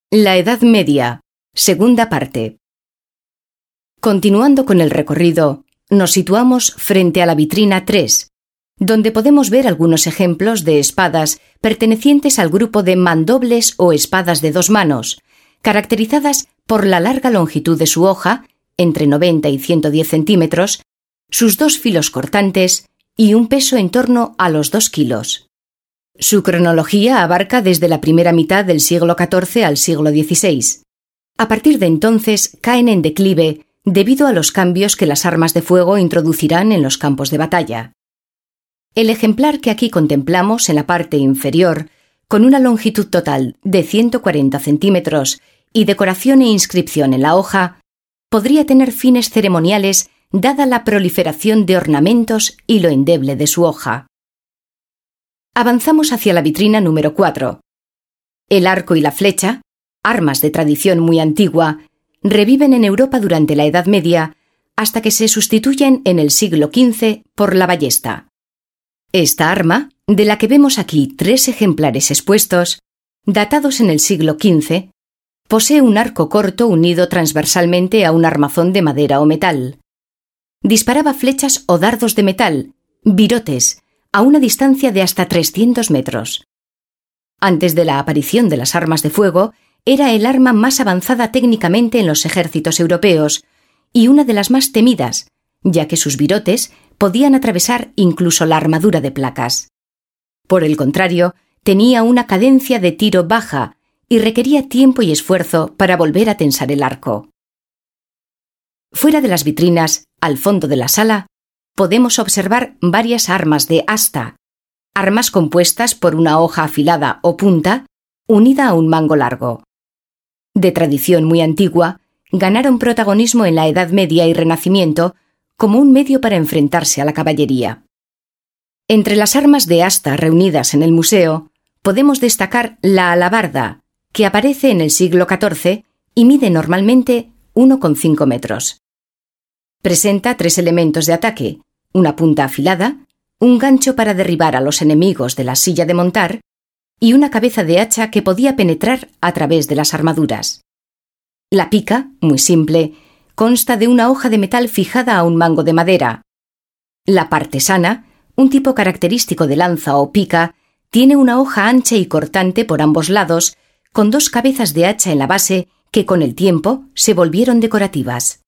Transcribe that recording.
La Edad Media, segunda parte. Continuando con el recorrido, nos situamos frente a la vitrina 3, donde podemos ver algunos ejemplos de espadas pertenecientes al grupo de mandobles o espadas de dos manos, caracterizadas por la larga longitud de su hoja, entre 90 y 110 centímetros, sus dos filos cortantes y un peso en torno a los 2 kilos. Su cronología abarca desde la primera mitad del siglo XIV al siglo XVI. A partir de entonces caen en declive debido a los cambios que las armas de fuego introducirán en los campos de batalla. El ejemplar que aquí contemplamos en la parte inferior, con una longitud total de 140 centímetros y decoración e inscripción en la hoja, podría tener fines ceremoniales dada la proliferación de ornamentos y lo endeble de su hoja. Avanzamos hacia la vitrina número 4. El arco y la flecha, armas de tradición muy antigua, reviven en Europa durante la Edad Media hasta que se sustituyen en el siglo XV por la ballesta. Esta arma, de la que vemos aquí 3 ejemplares expuestos, datados en el siglo XV, posee un arco corto unido transversalmente a un armazón de madera o metal. Disparaba flechas o dardos de metal, virotes, a una distancia de hasta 300 metros. Antes de la aparición de las armas de fuego, era el arma más avanzada técnicamente en los ejércitos europeos y una de las más temidas, ya que sus virotes podían atravesar incluso la armadura de placas. Por el contrario, tenía una cadencia de tiro baja y requería tiempo y esfuerzo para volver a tensar el arco. Fuera de las vitrinas, al fondo de la sala, podemos observar varias armas de asta, armas compuestas por una hoja afilada o punta unida a un mango largo. De tradición muy antigua, ganaron protagonismo en la Edad Media y Renacimiento como un medio para enfrentarse a la caballería. Entre las armas de asta reunidas en el museo, podemos destacar la alabarda, que aparece en el siglo XIV y mide normalmente 1,5 metros. Presenta 3 elementos de ataque: una punta afilada, un gancho para derribar a los enemigos de la silla de montar y una cabeza de hacha que podía penetrar a través de las armaduras. La pica, muy simple, consta de una hoja de metal fijada a un mango de madera. La partesana, un tipo característico de lanza o pica, tiene una hoja ancha y cortante por ambos lados, con 2 cabezas de hacha en la base que con el tiempo se volvieron decorativas.